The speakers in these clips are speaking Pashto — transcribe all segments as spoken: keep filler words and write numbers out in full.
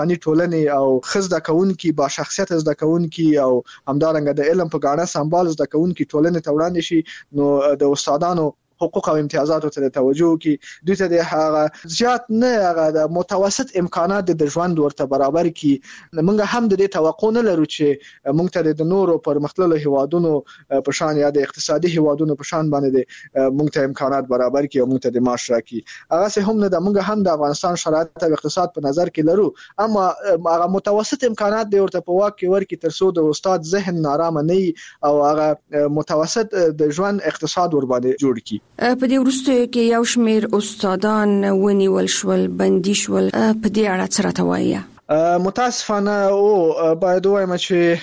اني ټولنې او خزده کوونکي با شخصیت زده کوونکي او همدارنګه د علم په غاڼه سمبال زده کوونکي ټولنې ته وړاندې شي نو د استادانو حقوق او امتیازات ته توجه کی دوی ته د هغه زیات نه هغه د متوسط امکانات د ژوند ورته برابر کی موږ هم د دې توقع نه لرو چې موږ ته د نورو پرمختللو هیوادونو په شان یا د اقتصادي هیوادونو په شان باندې موږ ته امکانات برابر کی او موږ ته د معاش راکړي هغه څه هم نه د موږ هم د افغانستان شرایط او اقتصاد په نظر کې لرو اما هغه متوسط امکانات د ورته په واک کې ورکی تر څو د استاد ذهن نارامه نه او هغه متوسط د ژوند اقتصاد ور باندې جوړ کی په دې وروسته کې یو شمېر استادان ونیول شول بندي شول په دې اړه څه راته وایي متاسفانه او باید وایم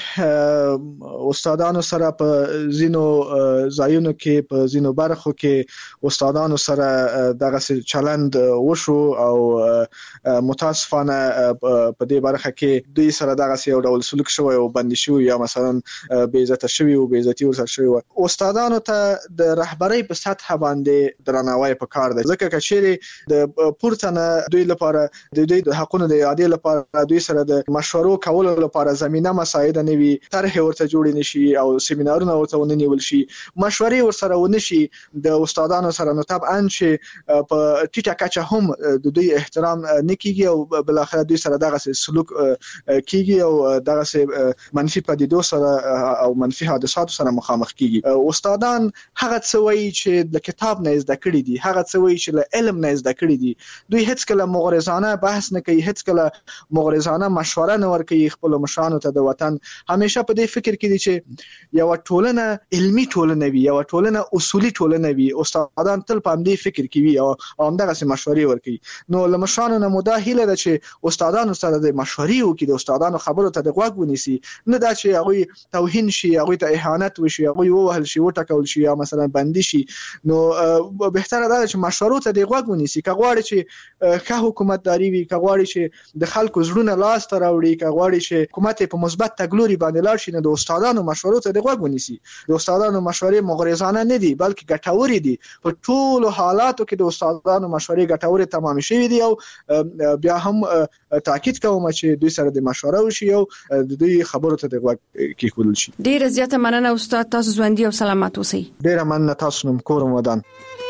چې استادانو سره په زینو ځایونو کې په زینو برخو کې استادانو سره دغه چلند وشو او متاسفانه په دې برخه کې دوی سره دغه یو ډول سلوک شوی او بندي شوی یا مثلا بې عزت شوی او بې عزتي ورسره شوی استادانو ته د رهبرۍ په سطح باندې درناوی پکار دی ځکه چې د پورتنه دوی لپاره د دوی د حقونو د اعادې لپاره دوی سره د مشورو کولو لپاره زمينه مساعد نه وي طرح ورته جوړ نشي او سیمینارونه ورته ونیول شي مشورې ورسره ونشي د استادانو سره نو طبعا چې په ټیټه کچه هم د دوی احترام نکېږي او بل اخر دوی سره دغه سلوک کیږي او دغه منفي پدیدو سره او منفي حادثات سره مخامخ کیږي استادان هغه څه وایي چې د کتاب نه زده کړی دي هغه څه وایي چې له علم نه زده کړی دي دوی هیڅ کله مغرضانه بحث نه کوي هیڅ کله مغرضانه مشوره نه ورکوي خپل مشرانو ته د وطن همیشه په دې فکر کې دي چې یو ټولنه علمي ټولنه وي یو ټولنه اصولي ټولنه وي استادان تل په دې فکر کې وي او همدغه مشورې ورکوي نو له مشرانو نه مداهله ده چې استادانو سره د مشورې او کې د استادانو خبرو ته د غوږ ونیسي نه دا چې هغه توهین شي هغه ته اهانت وشي هغه ووهل شي وټکول شي یا مثلا بندي شي نو بهتره ده چې مشورو ته د غوږ ونیسي کغواړي چې که حکومتداري وي کغواړي چې د خلکو زړونه لاس ته راوړي کغواړي چې حکومت په مثبت تګلوري باندې لاړ شي نه د استادانو مشورو ته د غوږ ونیسي د استادانو مشورې مغرضانه نه دي بلکې ګټورې دي په ټولو حالاتو کې د استادانو مشورې ګټورې تمام شوي دي او بیا هم تاکید کوم چې دوی سره د مشوره وشي او د دوی خبرو ته د غوږ کېښودل شي ډیره زیاته مننه استاد تاسو ژوندي او سلامات اوسئ ډیره مننه تاسو نوم کور ودان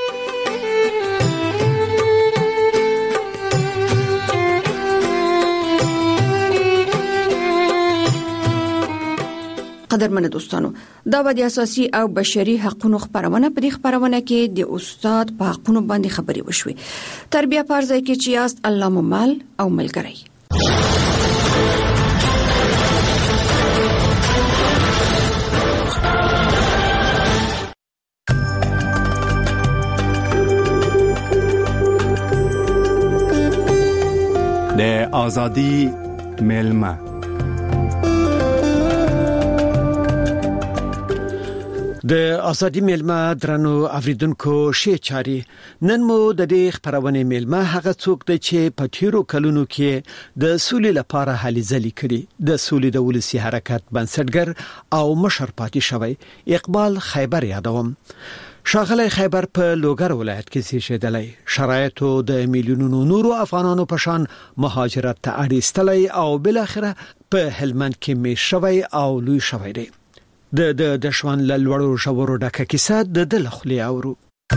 قدرمن دوستانو دا د اساسي او بشري حقوقو خبرونه په دې خبرونه کې د استاد په حقوقو باندې خبري وشوي تربیه پرځای کې چې است الله ممال او ملګری د ازادي ملما د ازادي ملما درنو اوریدونکو شي چاري نن مو د دې خبرونه ملما هغه څوک دی چې په تیرو کلونو کې د سولې لپاره هلي ځلې کړي د سولې د ولسی حرکت بنسټګر او مشر پاتې شوی اقبال خیبر یادوم شاغلی خیبر په لوګر ولایت کې سیشدلې شرایطو د میلیونونو نورو افغانانو په شان مهاجرت ته اړیستلې او بل اخره په هلمند کې می شوی او لوی شوی دی د د د شوان لړورو شورو ډکه کیسه د دل خلی اورو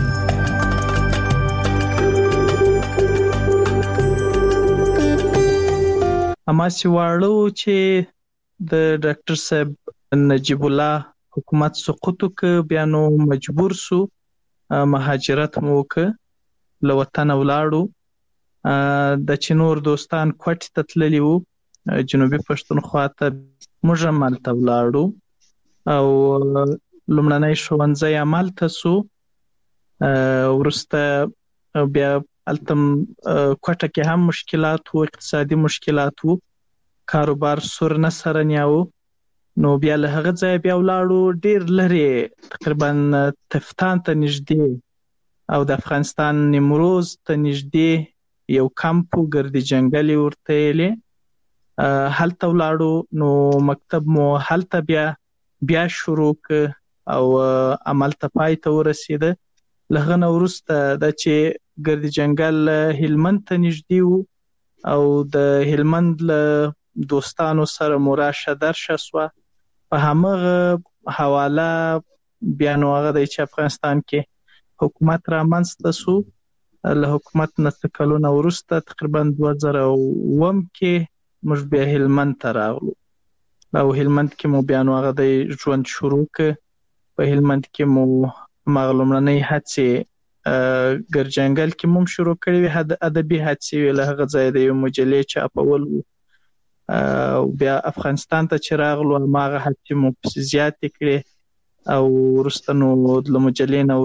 اما سیوالو چې د ډاکټر صاحب نجیب الله حکومت سقوط ک بیانو مجبور سو مهاجرت موک لوطن ولاړو د چنور دوستان کوټ تتللی وو جنوبي پښتونخوا ته موږ مالته ولاړو او لمړنۍ ښوونځی عمل تاسو ورسته بیا التم کوټه کې هم مشکلات او اقتصادي مشکلات وو کاروبار سر نه سره نیاو نو بیا له هغه ځای بیا ولاړو ډیر لري تقریبا تفتان ته نږدې او د افغانستان نیمروز ته نږدې یو کمپ ګردي جنگلي ورته لې هلته ولاړو نو مکتب مو هلته بیا بیا شروع او عمل ته پای ته ورسیده لغه نو ورسته د چې ګردي جنگل هلمند ته نږدې وو او د هلمند له دوستانو سره مراشه درشه سوه. په همغه حواله بیا نو هغه د افغانستان کې حکومت رامنځته سو. له حکومت نه څه کلونه وروسته تقریبا دوه زره اووم کې موږ بیا هلمند ته راغلو او هلمند کې مو بیا نو هغه د ژوند شروع کړ. په هلمند کې مو هماغه لومړنۍ هڅې ګرجنګل کې مو شروع کړې وې، ادبي هڅې وې، له هغه ځایه د یو مجلې چاپول و. او بیا افغانستان ته چې راغلو هماغه هڅې مو پسې زیاتې کړې او وروسته نو له مجلې نه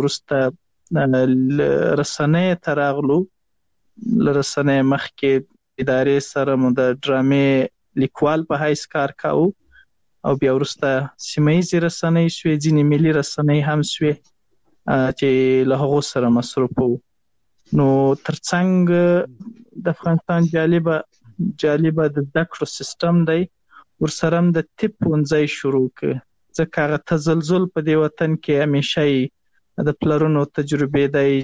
وروسته رسنیو ته راغلو. له رسنیو مخکې ادارې سره مو د ډرامې لیکوال په حیث کار کاوه او بیا وروسته سیمه ییزې رسنۍ شوې، ځینې ملي رسنۍ هم شوې چې له هغو سره مصروف وو. نو ترڅنګ د افغانستان جالبه جالبه د زده کړو سیستم دی، ورسره هم د طب ښوونځی شروع کړ، ځکه هغه تزلزل په دې وطن کې همیشه د پلرونو تجربې دی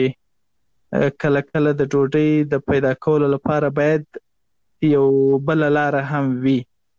چې کله کله د ډوډۍ د پیدا کولو لپاره باید یو بل لاره هم وي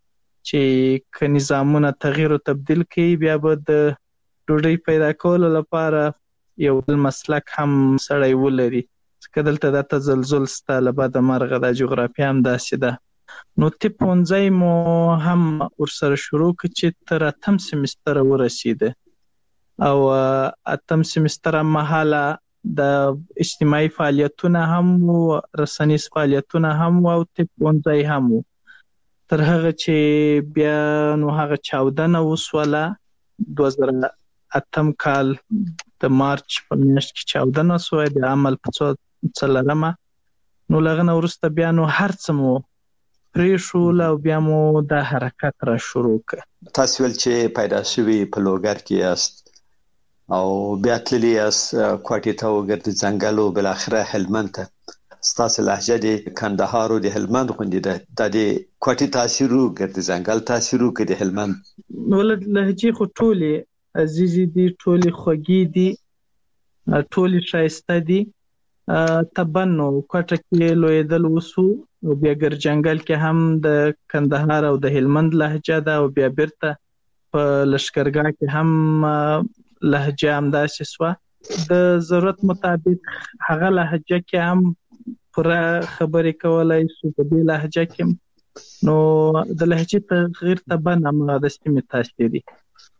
چې که نظامونه تغییر او تبدیل کوي بیا به د ډوډۍ پیدا کولو لپاره یو بل مسلک هم سړی ولري، ځکه دلته دا تزلزل سته، له بده مرغه دا جغرافیه هم داسې ده. نو طب ښوونځی مو هم ورسره شروع کړ چې تر اتم سیمستره ورسېده او اتم سیمستر مهاله د اجتماعي فعالیتونه هم و، رسنیز فعالیتونه هم و او طب ښوونځی هم و. تر هغه چې بیا نو هغه چاودنه وسوله، دوه زره اتم کال د مارچ په میاشت کې چاودنه سوه د عمل په څلرمه. نو له هغه نه وروسته بیا نو هر څه مو پرېښول او بیا مو دا حرکت را شروع کړ. تاسو ویل چې پیدا شوي په لوګر کې یاست او بیا تللی یاست کوټې ته وګرځئ ځنګل او بالاخره هلمند ته. ستاسو لهجه د کندهار او د هلمند غوندې ده، د دې کوټې تاثیر وګرځئ ځنګل تاثیر وکړي د هلمند؟ ولې لهجې خو ټولې عزیزې دي، ټولې خوږې دي، ټولې ښایسته دي. طبعا نو کوټه کې لویدل وسو او بیا ګرجنګل کې هم د کندهار او د هلمند لهجه ده او بیا بیرته په لشکرګاه کې هم لهجه همداسې سوه. د ضرورت مطابق هغه لهجه کې هم پوره خبرې کولای سو په دې لهجه کې. نو د لهجې تغییر طبعا هماغه د سیمې تاثیر دی.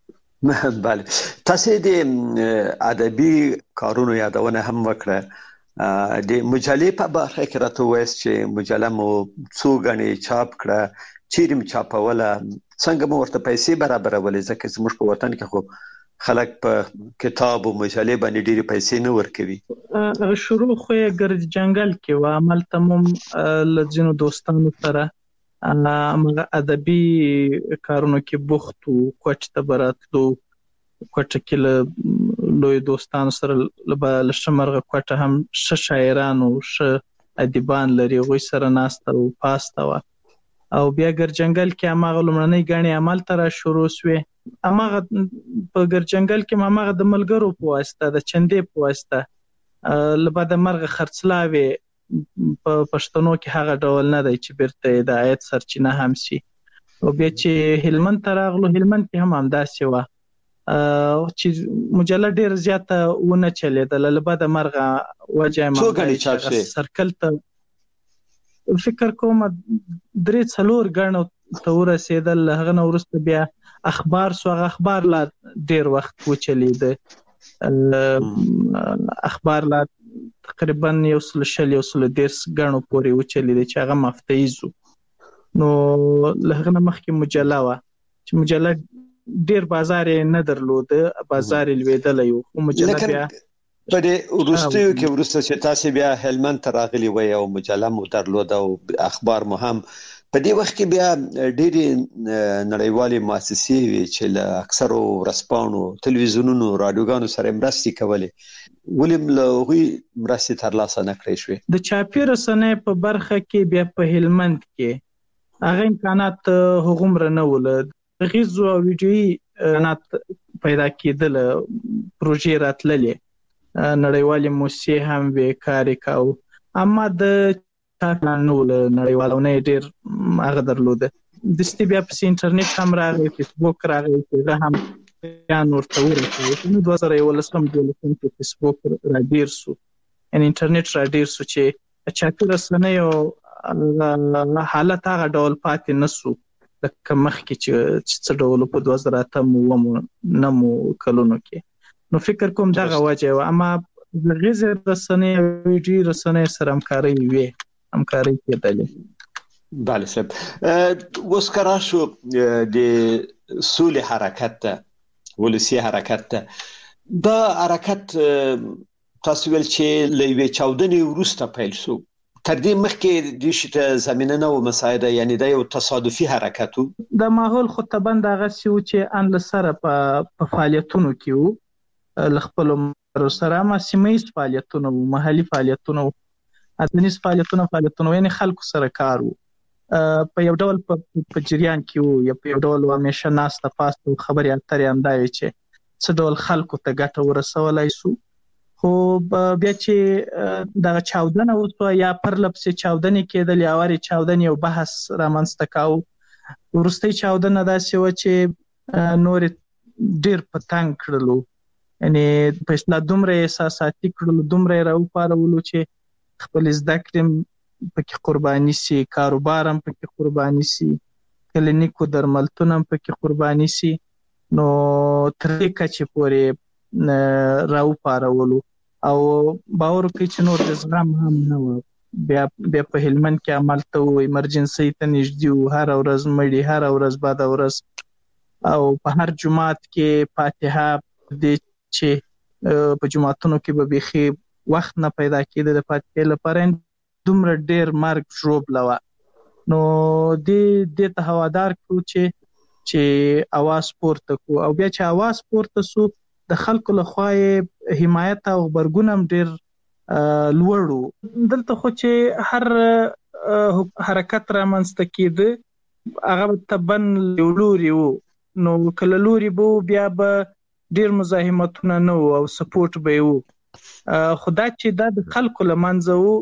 بله، تاسو د ادبي کارونو یادونه هم وکړه. د مجلې په برخه کې راته وایست چې مجله مو څو غنې چاپ کړه، چیرې مو چاپوله، څنګه مو ورته پیسې برابرولې؟ ځکه زموږ په وطن کې خو خلک په کتاب او مجلې باندې ډېرې پیسې نه ورکوي. شروع خو یې ګرجنګل کې و، همالته مو له ځینو دوستانو سره هماغه ادبي کارونو کې بوخت وو. کوټې ته به راتلو، کوټه کې له لوی دوستانو سره له ښه مرغه کوټه هم ښه شاعران او ښه ادیبان لري، هغوی سره ناسته او پاسته وه. او بیا ګرجنګل کې هماغه لومړنۍ ګڼې همالته را شروع سوې. هماغه په ګرجنګل کې هماغه د ملګرو په واسطه، د چندې په واسطه له بده مرغه خرڅلاوې په پښتنو کې هغه ډول نه دی چې بیرته د عاید سرچینه هم شي. او بیا چې هلمند ته راغلو، هلمند کې هم همداسې وه چې مجله ډېر زیاته ونه چلېدله، له بده مرغه وجه څو ګڼې چاپ شوې؟ سرکل ته فکر کوم درې څلور ګڼو ته ورسېدل. له هغه نه وروسته بیا اخبار سو، هغه اخبار لا ډېر وخت وچلېده. اخبار لا تقریبا یو سل شل یو سل دېرش ګڼو پورې وچلېده چې هغه مفتیز و. نو له هغه نه مخکې مجله وه چې مجله ډیر بازار نه درلوده، بازار لویدلی و، خو مجله بیا په دې وروستیو کې وروسته چې تاسو بیا هلمند ته راغلي وئ او مجله مو درلوده او اخبار مو هم، په دې وخت کې بیا ډېرې نړیوالې مؤسسې وې چې له اکثرو ورځپاڼو، تلویزیونونو، راډیوګانو سره مرستې کولې، ولې له هغوی مرستې ترلاسه نه کړای شوې؟ د چاپي رسنیو په برخه کې بیا په هلمند کې هغه امکانات هغومره نه وو. غیزو او ویډیویي امکانات پیدا کېدل، پروژې راتللې، نړیوالې موسسې هم وې کار یې کاوه. اما د نو له نړیوالونه ډېر هغه درلوده. دستي بیا پسې انټرنیټ هم راغی، فیسبوک راغی چې هغه هم بیان ورته ورسوي. نو دوه زره یولسم دولسم کې فیسبوک را ډېر سو، یعنې انټرنیټ را ډېر سو چې چاپي رسنیو حالت هغه ډول پاتې نه سو لکه مخکې چې څه ډول په دوه زره اتم اووم نهمو کلونو کې. نو فکر کوم دغه وجه وه. اما غږیزې رسنۍ او ویډیویي رسنۍ سره همکارۍ وې، همکارۍ کېدلې. بله صاحب، اوس که راشو د سولې حرکت ته، ولسي حرکت ته، دا حرکت تاسو ویل چې له یوې چاودنې وروسته پیل شو، تر دې مخکې دې شي ته زمینه نه وه مساعده، یعنې دا یو تصادفي حرکت و؟ د ماحول خو طبعا دغسې و چې ان له سره په فعالیتونو کې و، له خپلو ملګرو سره، اما سیمه ییز فعالیتونه و، محلي فعالیتونه و، اتنیز فعالیتونه فعالیتونه و، یعنې خلکو سره کار و. په یو ډول په جریان کې وو، یا په یو ډول همیشه ناسته پاسته خبرې اترې همدا وې چې څه ډول خلکو ته ګټه ورسولی سو. خو بیا چې دغه چاودنه وسوه یا پرله پسې چاودنې کېدلې، اورې چاودنې یو بحث رامنځته کاوه. وروستۍ چاودنه داسې وه چې نور ډېر په تنګ کړلو، یعنې په اصطلاح دومره احساساتي کړلو، دومره یې راوپارولو چې خپلې زده کړې پکې قرباني سي، کاروبار هم پکې قرباني سي، کلینیکو درملتون هم پکې قرباني سي. نو تر دې کچې پورې راوپارولو او باور وکړئ چې نور د زغم هم نه وه. بیا بیا په هلمند کې همالته وو، ایمرجنسۍ ته نږدې وو، هره ورځ مړي، هره ورځ بده ورځ، او په هر جومات کې فاتحه دې چې په جوماتونو کې به بیخي وخت نه پیدا کېده د فاتحې لپاره، دومره ډېر مرګ ژوبله وه. نو دې دې ته هوادار کړو چې چې اواز پورته کړو، او بیا چې اواز پورته سو د خلکو لخوا یې حمایت او غبرګون هم ډېر لوړ و. دلته خو چې هر حرکت رامنځته کېده هغه طبعا یو لوري و، نو که له لوري به و بیا به ډېر مزاحمتونه نه و او سپورټ به یې و. خو دا چې دا د خلکو له منځه و،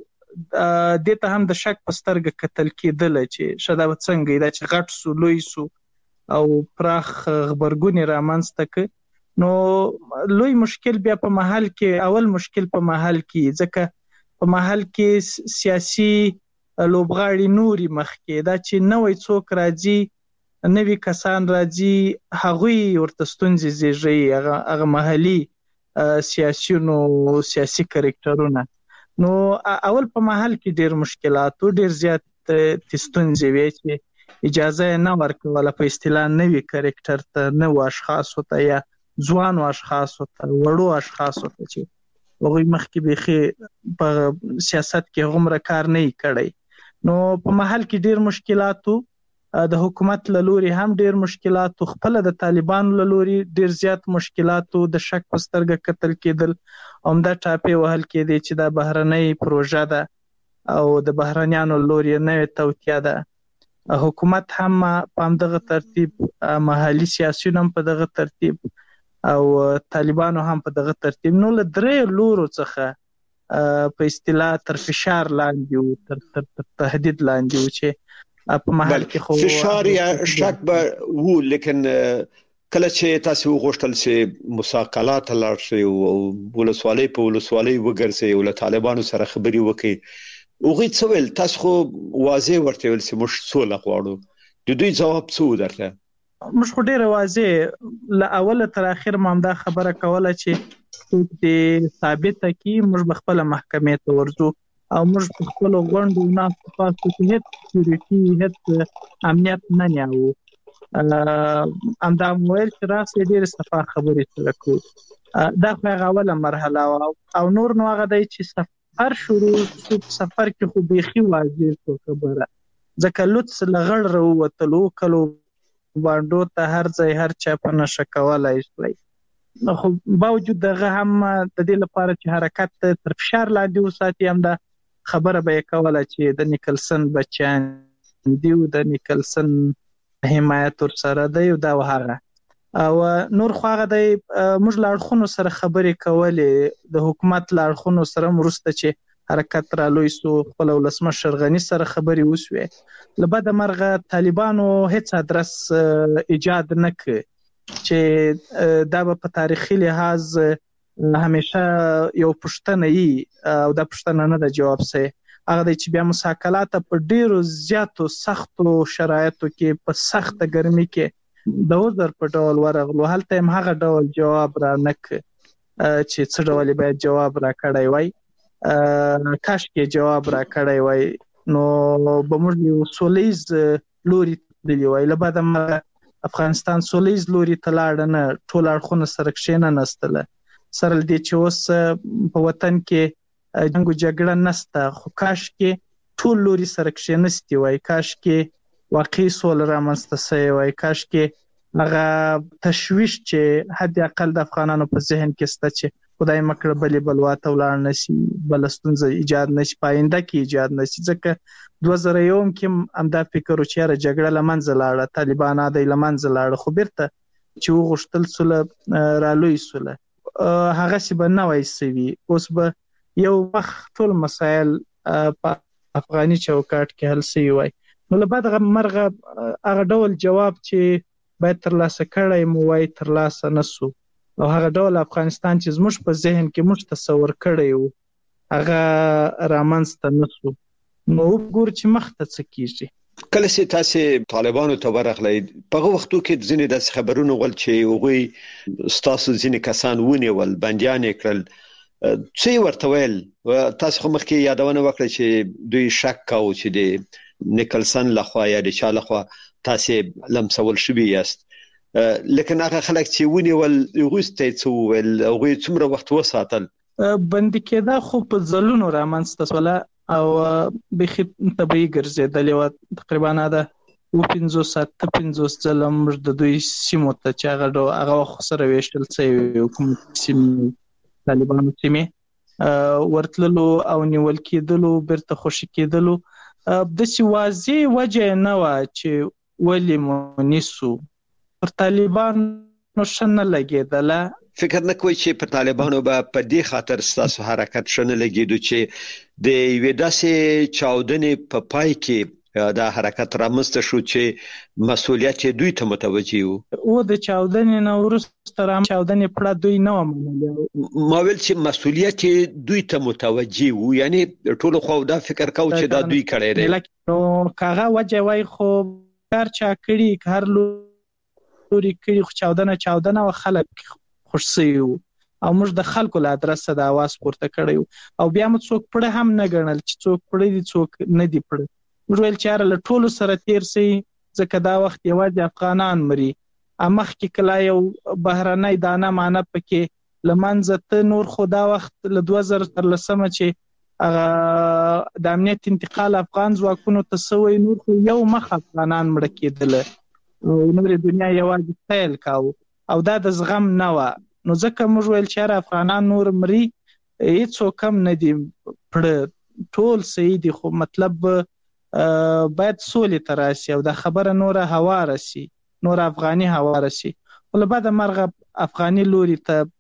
دې ته هم د شک په سترګه کتل کېدله چې ښه دا به څنګه دا چې غټ سو، لوی سو او پراخ غبرګون یې رامنځته کړ. نو لوی مشکل بیا په محل کې، اول مشکل په محل کې، ځکه په محل کې سیاسي لوبغاړي نوري مخکې، دا چې نوی څوک راځي، نوي کسان راځي، هغوی ورته ستونزې زیږوي، هغه محلي سیاسیونو سیاسي کرکټرونه. نو اول په محل کې ډېر مشکلات و، ډېر زیات ستونزې وې چې اجازه یې نه ورکوله په اصطلاح نوي کرکټر ته، نوو اشخاصو ته یا ځوانو اشخاصو ته، وړو اشخاصو ته چې هغوی مخکې بیخي په سیاست کې هغومره کار نه یې کړی. نو په محل کې ډېر مشکلات و، د حکومت له لوري هم ډېر مشکلات و، خپله د طالبانو له لوري ډېر زیات مشکلات و، د شک په سترګه کتل کېدل، همدا ټاپې وهل کېدې چې دا بهرنۍ پروژه ده او د بهرنیانو له لوري نوې توطیه ده. حکومت هم په همدغه ترتیب، محلي سیاسیون هم په دغه ترتیب، او طالبانو هم په دغه ترتیب. نو له درې لورو څخه په اصطلاح تر فشار لاندې و، تر تهدید لاندې و چې په محل کې خو فشار یا شک به وو. لیکن کله چې تاسو وغوښتل چې مساقلات لاړ شي او ولسوالۍ په ولسوالۍ وګرځي او له طالبانو سره خبري وکړي، هغوی څه ویل؟ تاسو خو واضح ورته ویل چې موږ سوله غواړو، د دوی جواب څه و درته؟ موږ خو ډېره واضح له اوله تر اخره ما همدا خبره کوله چې څوک دې ثابته کړي، موږ به خپله محکمې ته ورځو او موږ په خپلو غونډو ناستو پاستو کې هېڅ سکیورټي، هېڅ امنیت نه نیاوو. همدا مو ویل چې راسئ ډېرې صفا خبرې سره کړو. دا خو هغه اوله مرحله وه، او نور نو هغه دی چې سفر شروع شو. په سفر کې خو بیخي واضح شو خبره، ځکه لوڅ له غړ راووتلو، کلو بانډو ته هر ځای هر چا په نشه کولی شوی. خو باوجود دغه هم د دې لپاره چې حرکت تر فشار لاندې وساتي، همدا خبره به یې کوله چې د نیکلسن بچیان دي او د نیکلسن حمایت ورسره دی او دا و هغه. او نور خو هغه دی موږ له اړخونو سره خبرې کولې، د حکومت له اړخونو سره وروسته چې حرکت را لوی سو، خپل ولسمشر غني سره خبرې وسوې. لبد مرغه طالبانو هیڅ ادرس ایجاد نه ک چې دا په تاریخي لحاظ همیشه یو پښتنه ای او دا پښتنه نه د جواب سي. هغه د چې بیا مساکلات په ډیرو زیاتو سختو شرایطو کې په سخته ګرمي کې د وزر په ډول ورغلو، هلته هم هغه ډول جواب را نک چې څه ډول باید جواب را کړی وای. کاش کې جواب را کړی وای نو به موږ یو سولیز لوري تللی وای. لبد افغانستان سولیز لوري ته لاړ نه، ټول اړخونه سره کښېنه نستله. سره دې چې اوس په وطن کې جنگ او جګړه نسته، خو کاش کې ټول لوري سره کښېنستی وای، کاش کې واقعي سوله رامنځته سوی وای، کاش کې هغه تشویش چې حد اقل د افغانانو په ذهن کې سته چې خدای مکړه بلې بلوا ته ولاړ نشي، بل ستونزه ایجاد نشي، پاینده کې ایجاد نشي. ځکه دوه زره یو کې همدا فکر و چې را جګړه لمنځه لاړه، طالبان د لمنځه لاړه، خو بیرته چې وغوښتل سوله را لوی سوله هغه سی به نه وای سوي. اوس به یو وخت ټول مسایل په افغاني چوکاټ کې حل سوي وای. نو له بعد مرغه هغه ډول جواب چې باید ترلاسه کړی مو وای ترلاسه نسو، او هغه ډول افغانستان چې زموږ په ذهن کې موږ تصور کړی وو هغه رامنځته نسو. نو وګور چې مخته څه کیږي. کله چې تاسو طالبانو ته ورغلئ په هغه وختو کې ځینې د خبرونو ول چې هغوی ستاسو ځینې کسان ونیول، بندیان یې کړل، څه ورته ویل؟ تاسو خو مخکې یادونه وکړه چې دوی شک کاوه چې د نیکلسن لخوا یا د چا لخوا تاسو لمسول شوي یاست، لیکن هغه خلک چې ونیول هغوی ته څه وویل؟ هغوی څومره وخت وساتل؟ بندي کېدا خو په ځلونو رامنځته سوله او بخي طبيعي ګرځېدلې وه. تقریبا دا اوه پنځوس اته پنځوس ځله موږ د دوی سیمو ته چې هغه هغه وخت سره ویشتل سوي حکومت سیمې طالبانو سیمې ورتللو او نیول کېدلو، بیرته خوشي کېدلو. داسې واضح وجه نه وه چې ولې مو نیسو. پر طالبانو ښه نه لګېدله. فکر نه کوئ چې پر طالبانو به په دې خاطر ستاسو حرکت ښه نه لګېدو چې د یوې داسې چاودنې په پای کې دا حرکت رامنځته شو چې مسؤلیت دوی ته متوجه وو؟ او د چاودنې نه وروسته را چاودنې پړه دوی نه وه منلې. ما ویل چې مسؤلیت دوی ته متوجه وو، یعنی ټولو خو دا فکر کوو چې دا دوی کړی دی. نو که هغه وجه وای خو هر چا کړي، که هر لوري کړي، خو چاودنه چاودنه و خلک خوش سوي وو او موږ د خلکو له ادرسه د اواز پورته کړی وو. او بیا مو څوک پړه هم نه ګڼل چې څوک پړه دي څوک نه دي پړه. موږ ویل چې هر له ټولو سره تیر سي، ځکه دا وخت یوازې افغانان مري. مخکې کله یو بهرنی دانه معنی پکې له منځه ته، نور خو دا وخت له دوه زره څلورلسمه چې هغه د امنیت انتقال افغان ځواکونو ته سوی، نور خو یو مخ افغانان مړه کېدله او نورې دنیا یوازې سیل کاوه او دا د زغم نه وه. نو ځکه موږ ویل چې هر افغانان نور مري، هېڅوک هم نه دي پړه، ټول صحیح دي، خو مطلب باید سولې ته راسي او دا خبره نوره هواره سي، نور افغاني هواره سي. خو له بعده مرغه افغاني لوري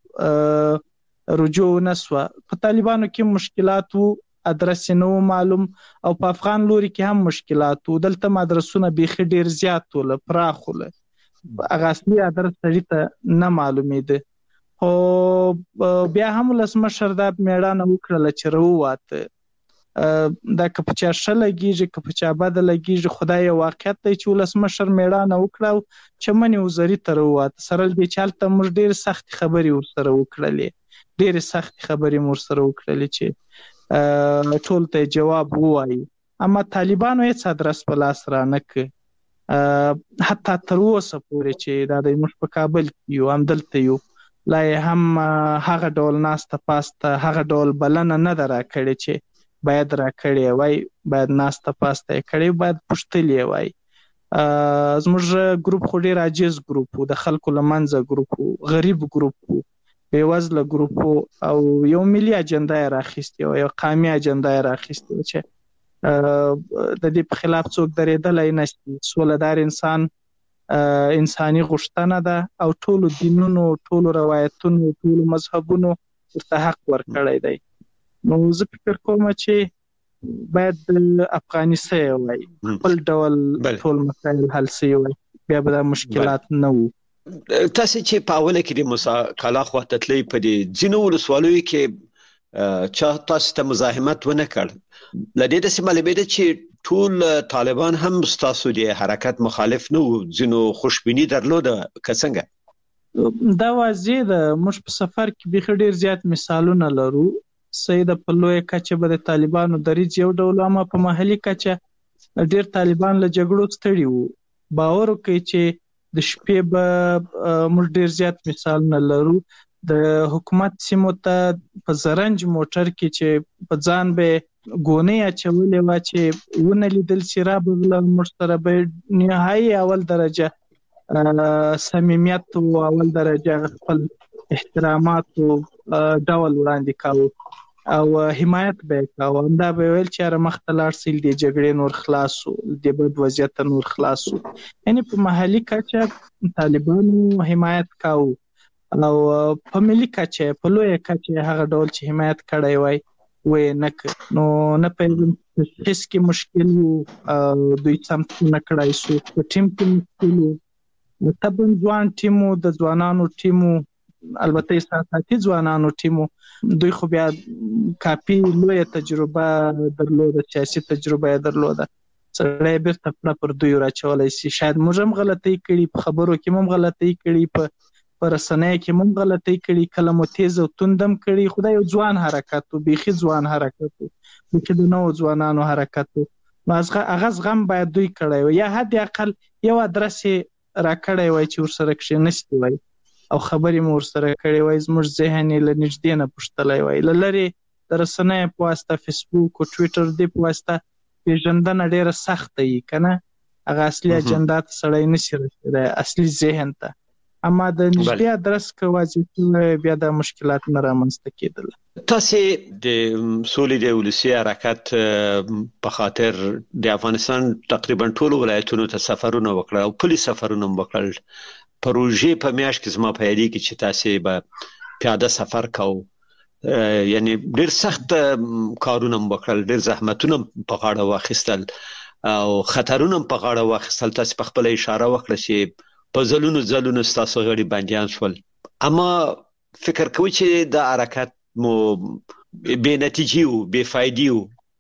ته رجوع نه سوه. په طالبانو کې مشکلات وو، ادرس نه و معلوم، او په افغان لوري کې هم مشکلات وو. دلته هم ادرسونه بیخي ډېر زیات وله، پراخ وله، هغه اصلي ادرس سړي ته نه معلومېده. خو بیا هم ولسمشر دا مېړانه وکړله چې راوواته. دا که په چا ښه لګېږي که په چا بده لګېږي، خو دا یو واقعیت دی چې ولسمشر مېړانه وکړه او چمن وزري ته راوواته. سره له دې چې هلته موږ ډېرې سختې خبرې ورسره وکړلې، ډېرې سختې خبرې مو ورسره وکړلې چې ټول ته جواب ووایي. اما طالبانو هېڅ ادرس په لاس را نه کړ، حتی تر اوسه پورې چې دا د موږ په کابل کې یو، همدلته یو، لا یې هم هغه ډول ناسته پاسته، هغه ډول بلنه نه ده راکړې چې باید راکړې وای، باید ناسته پاسته یې کړې، باید پوښتلې وای. زموږ ګروپ خو ډېر عاجز ګروپ و، د خلکو له منځه ګروپ و، غریب ګروپ و، بېوزله ګروپ و، او یو ملي اجنډا یې راخیستې وه، یو قامي اجنډا یې راخیستې وه چې د دې په خلاف څوک درېدلی نشي. سولهدار انسان انساني غوښتنه ده او ټولو دینونو، ټولو روایتونو، ټولو مذهبونو ورته حق ورکړی دی. نو زه فکر کوم چې باید افغاني سي وای خپل ډول ټول مسایل حل سي وای بیا به مشکلات نه وو. تاسو چې په اوله کې د موسی کالا خوا ته تللی په دې ځینو ولسوالیو کې چې تاسو ته مزاحمت ونه کړ لدې د سیمه ده چې ټول طالبان هم تاسو د حرکت مخالف نه وو ځینو خوشبینی درلوده کڅنګه دا واضح ده. موږ په سفر کې به ډیر زیات مثالونه لرو. سید په لوی کچه به د طالبانو دریځ یو ډول اما په محلي کچه ډیر طالبان له جګړو ستړي وو. باور وکړئ چې د شپې به موږ ډیر زیات مثالونه لرو. د حکومت سیمو ته په زرنج موټر کې چې په ځان به ګونې اچولې وه چې ونه لیدل چې را بغله موږ سره به نهایي اول درجه صمیمیت او اول درجه خپل احترامات او ډول وړاندې کاوه او حمایت به یې کاوه. همدا به ویل چې یاره مخته لاړ سئ د جګړې نور خلاص شو د بد وضعیت نور خلاص شو. یعنې په محلي کچه طالبانو حمایت کاوه او په ملي کچه په لویه کچه هغه ډول چې حمایت کړی وای وې نه کړ. نو نه پوهېږم هېڅ کې مشکل و دوی سمتونه کړی شو. په ټیم کې مشکل و طبعا ځوان ټیم و د ځوانانو ټیم و البته احساساتي ځوانانو ټیم و دوی خو بیا کافي لویه تجربه درلوده سیاسي تجربه یې درلوده سړی بیرته پړه پر دوی راچولی سي. شاید موږ هم غلطۍ کړي په خبرو کې هم غلطۍ کړي په په رسنیو کې هم غلطۍ کړي کله مو تیز او توند هم کړي. خو دا یو ځوان حرکت و بیخي ځوان حرکت و بیخي د نوو ځوانانو حرکت و. نو هغه زغم باید دوی کړی و یا حد اقل یو ادرس یې راکړی وای چې ورسره کښېنستي وای او خبرې مو ورسره کړې وای زموږ ذهن یې له نږدې نه پوښتلی وای. له لرې د رسنیو په واسطه فیسبوک او ټویټر دې په واسطه پېژندنه ډېره سخته وي که نه هغه اصلي اجنډا ته سړی نشي رسېدی اصلي ذهن ته. اما د نږدې ادرس که واضح شوی بیا دا مشکلات نه رامنځته کېدل. تاسې د سولې د ولسي حرکت په خاطر د افغانستان تقریبا ټولو ولایتونو ته سفرونه وکړل او پلي سفرونه هم وکړل. پروژې په میاشت کې زما په یادېږي چې تاسې به پیاده سفر کوو یعنی ډېر سخت کارونه هم وکړل ډېر زحمتونه په غاړه واخیستل او خطرونه هم په غاړه واخیستل. تاسې په خپله اشاره وکړه چې په ځلونو ځلونو ستاسو غړي بندیان شول اما فکر کوئ چې دا حرکت مو بې نتیجې و بې فایدې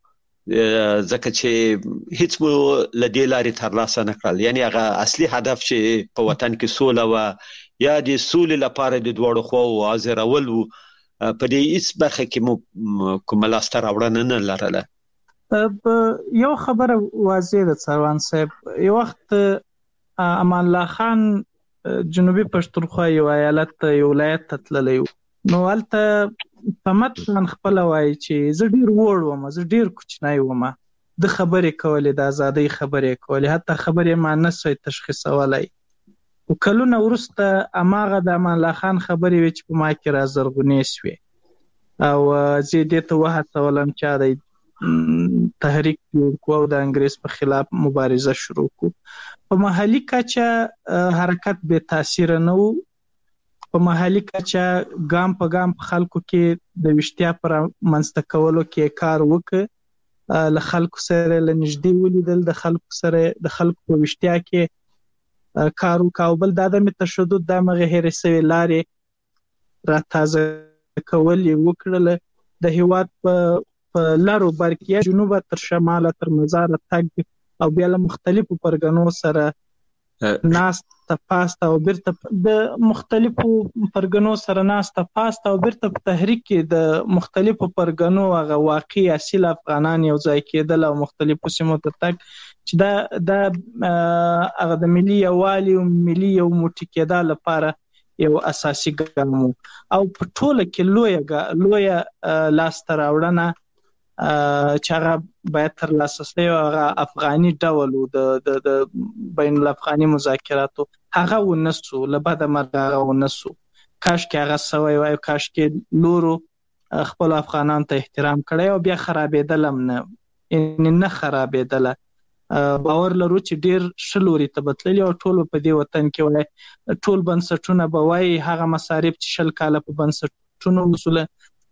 و ځکه چې هیڅ مو له دې لارې ترلاسه نه کړل. یعنی هغه اصلي هدف چې په وطن کې سوله وه یا د سولې لپاره د دواړو خواوو حاضرول و په دې هیڅ برخه کې مو کومه لاسته راوړنه نه لرله. یو خبره واضح ده سروان صاحب. یو وخت امان الله خان جنوبي پښتونخوا یو ایالت یو ولایت ته تللی و. نو هلته صمد خان خپله وایي چې زه ډېر وړ وم زه ډېر کوچنی وم د خبرې کولې د ازادۍ خبرې کولې حتی خبرې ما نه سوی تشخیصولی. خو کلونه وروسته هماغه د امان الله خان خبرې وې چې په ما کې را زرغونې سوې او زه یې دې ته وهڅولم چې دی تحریک جوړ کړو او د انګریز په خلاف مبارزه شروع کړو. په محلي کچه حرکت بې تاثیره نه و. په محلي کچه ګام په ګام په خلکو کې د ویشتیا پر منځته کولو کې کار وکړ له خلکو سره له نږدې ولیدل د خلکو سره د خلکو په ویشتیا کې کار وکړ او بل دا عدم تشدد د همغې هېرې سوې لارې را تازه کول یې وکړله. د هېواد په په لارو برکیه جنوبه تر شماله تر مزاره تګ او بیا له مختلفو پرګنو سره ناسته پاسته او بیرته د مختلفو پرګنو سره ناسته پاسته او بیرته په تحریک کې د مختلفو پرګنو هغه واقعي اصیل افغانان یو ځای کېدل او مختلفو سیمو ته تګ چې دا د هغه د ملي یووالي او ملي یو موټی کېدا لپاره یو اساسي ګام او په ټوله کې لویه لویه لاسته راوړنه چې هغه باید ترلاسه شي او هغه افغاني ډول د د بین الافغاني مذاکراتو هغه ونسو له بده مرغه هغه ونسو. کاشکې هغه سوی وای کاشکې نورو خپل افغانانو ته احترام کړی او بیا خرابېدل هم نه یعنې نه خرابېدله. باور لرو چې ډېر ښه لوري ته به تللي او ټول په دې وطن کې وای ټول بنسټونه به وایي هغه مصارف چې شل کاله په بنسټونو وسوله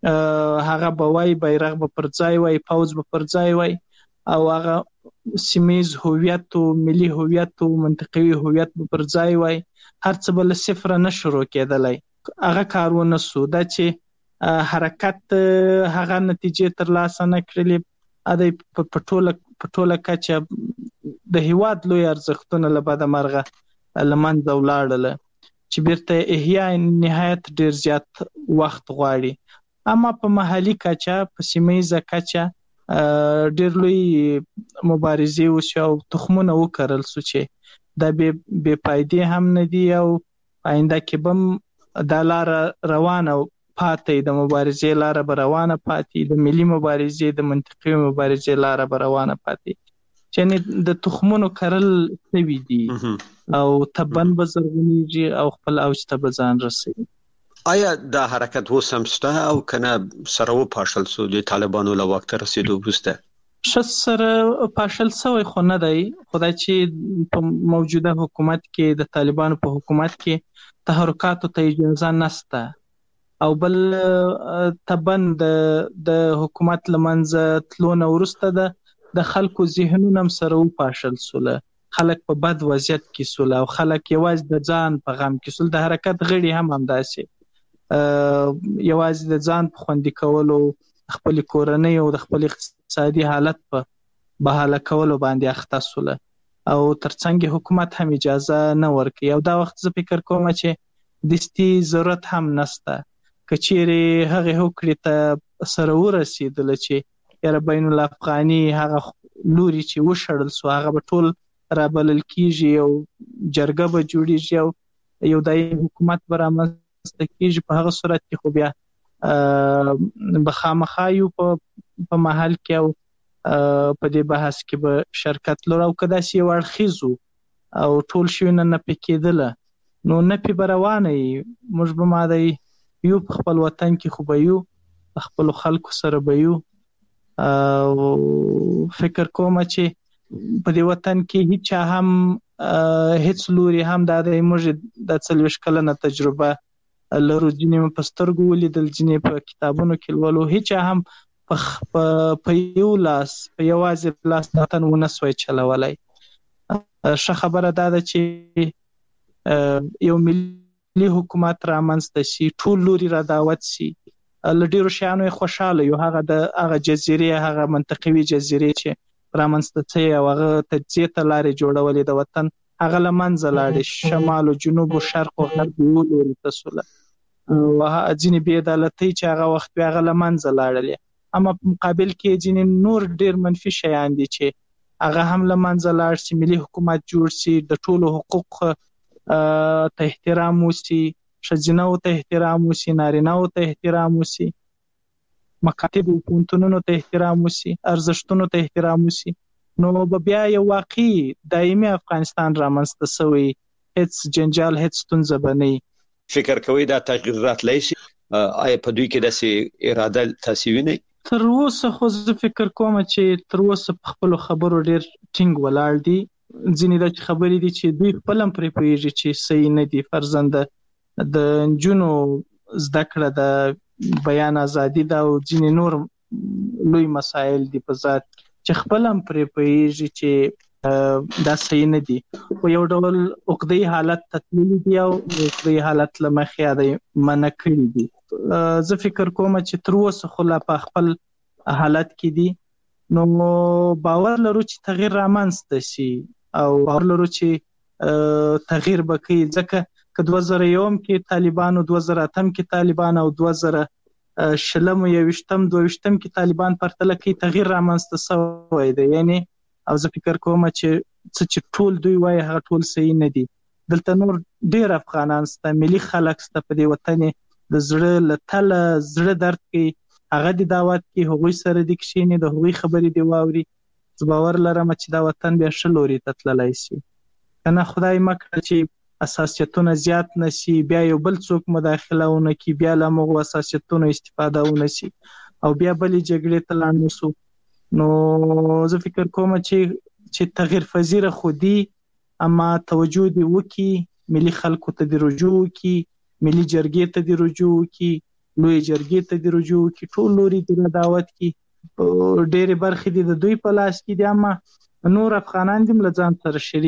هغه به وای بیرغ به پر ځای وای، پوز به پر ځای وای، او هغه سیمیز هویت او ملي هویت او منطقوي هویت به پر ځای وای. هر څه به له صفر نه شروع کېدلی. هغه کار ونه سو. دا چې حرکت هغه نتیجې ترلاسه نه کړلې، د په ټوله په ټوله کچه د هیواد لوی ارزښتونه له بده مرغه له منځه ولاړل، چې بیرته احیا نهایت ډیر زیات وخت غواړي. اما په محلي کچه، په سیمه کچه ډیر لوی مبارزې وشو او تخمونه وکرل سو چې دا بې فایدې هم نه دي او آینده کې به دا لاره روانه پاتې، د مبارزې لاره به روانه پاتې، د ملي مبارزې د منطقي مبارزې لاره به روانه پاتې. چې د تخمونو کرل سوي دي او تبن به زرغونیږي او خپل اوج ته به ځان رسوي. آیا دا حرکت اوس هم شته او کنه سره وپاشل سو د طالبانو له وخت رسیدو وروسته؟ ښه سره پاشل سوی خو نه دی، خدای چې په موجوده حکومت کې، د طالبانو په حکومت کې تحرکاتو ته اجازه نسته، او بل تبن د د حکومت لمنځه تلو نه وروسته د د خلکو ذهنونه هم سره وپاشل سوله، خلک په بد وضعیت کې سوله او خلک یوازې د ځان په غم کې سول. د حرکت غړي هم همداسې یوازې د ځان په خوندي کولو، خپل کورنۍ او د خپل اقتصادي حالت په بحاله کولو باندې اخته سوله او ترڅنګ حکومت هم اجازه نه ورکوي. او دا وخت زه فکر کوم چې دستي ضرورت هم نسته، که چیرې هغې هوکړې ته سره ورسېدله چې یاره بین الافغاني هغه لوري چې وشړل سو هغه به ټول رابلل کېږي او جرګه به جوړېږي او یو دایمي حکومت به رامنځته کېږي. په هغه صورت کې خو بیا به خامخا یو په محل کې او په دې بحث کې به شرکت لرو، او که داسې یو اړخیز او ټول شیونه نفي کېدله نو نفي به روانه وي. موږ به ما دی یو په خپل وطن کې خو به یو، په خپلو خلکو سره به یو، او فکر کوم چې په دې وطن کې هیچا هم هیڅ لوري هم دا د موږ د څلوېښت کلنه تجربه لرو، ځینې په سترګو ولیدل، ځینې په کتابونو کې لولو، هیچا هم په یو لاس په یوازې لاس د وطن ونه سوی چلولی. ښه خبره دا ده چې یو ملي حکومت رامنځته شي، ټول لوري را دعوت شي، له ډیرو شیانو یې خوشحاله یو، هغه د هغه جزیرې، هغه منطقوي جزیرې چې رامنځته شوې او هغه تجزیې ته لارې جوړولې د وطن، هغه له منځه لاړې، شمال او جنوب او شرق او غرب یو لوري ته سوله، او ځینې بې عدالتۍ چې هغه وخت وې هغه له منځه لاړلې. اما په مقابل کې ځینې نور ډیر منفي شیان دي چې هغه هم له منځه لاړ شي، ملي حکومت جوړ شي، د ټولو حقوق ته احترام وشي، ښځینه‌و ته احترام وشي، نارینه‌و ته احترام وشي، مکاتب او پوهنتونونو ته احترام وشي، ارزښتونو ته احترام وشي، نو به بیا یو واقعي دایمي افغانستان رامنځته سوی، هیڅ جنجال، هیڅ ستونزه به نه وي. فکر کوئ دا تغییر راتلی شي؟ آیا په دوی کې داسې اراده تاسې وینئ؟ تر اوسه خو زه فکر کوم چې تر اوسه په خپلو خبرو ډیر ټینګ ولاړ دي. ځینې داسې خبرې دي چې دوی خپل هم پرې پوهېږي چې صحیح نه دي. فرضاً د نجونو زده کړه، د بیان ازادي ده او ځینې نور لوی مسایل دي په ذات چې خپل هم پرې پوهېږي چې دا صحیح نه دي، خو یو ډول عقده‌يي حالت ته تللي دي او عقده‌يي حالت له مخې د منع کړي دي. زه فکر کوم چې تر اوسه خو لا په خپل حالت کې دي، نو باور لرو چې تغییر رامنځته شي او باور لرو چې تغییر به کوي، ځکه که دوه زره یوم کې طالبان او دوه زره اتم کې طالبان او دوه زره شلم او یویشتم دویشتم کې طالبان پرتله کوي، تغییر رامنځته شوی دی. یعنی او زه فکر کوم چې څه چې ټول دوی وایي هغه ټول صحیح نه دي. دلته نور ډیر افغانان شته، ملي خلک شته په دې وطن، د زړه له تله زړه درد کوي، هغه د دعوت کې هغوی سره دي کښېني، د هغوی خبرې دي واوري. زه باور لرم چې دا وطن بیا ښه لوري ته تللی شي، که نه خدای مه کړه چې حساسیتونه زیات نه شي، بیا یو بل څوک مداخله ونه کړي، بیا له همغو حساسیتونو استفاده ونه شي او بیا بلې جګړې ته لاړ نه شو. نو زه فکر کوم چې چې تغییر پذیره خو دي، اما توجه دې وکړي، ملي خلکو ته دې رجوع وکړي، ملي جرګې ته دې رجوع وکړي، لوی جرګې ته د رجوع کی ټول لوري د دعوت کی ډېرې برخې د دوی په لاس کې دي، اما نور افغانان دې له ځان سره شریک